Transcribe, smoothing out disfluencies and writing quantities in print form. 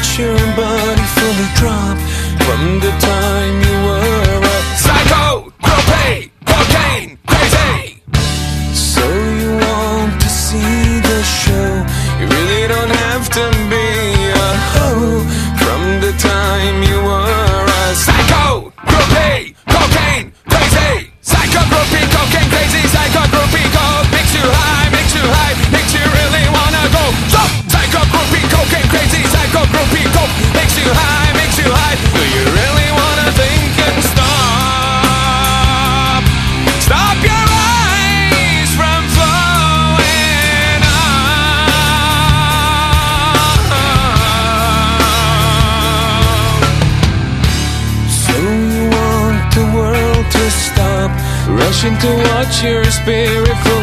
watch your body fully drop from the time you were a psycho, propane, cocaine, crazy. So you want to see the show, you really don't have to be a hoe. From the time you were a psycho, propane, cocaine, crazy. Psycho, propane, cocaine, crazy. Psycho, propane, coke makes you high, makes you really wanna go. Stop! Psycho, propane, cocaine, crazy. Psycho, propane, coke makes you high, do you really wanna think and stop? Stop your eyes from flowing out. So you want the world to stop, rushing to watch your spirit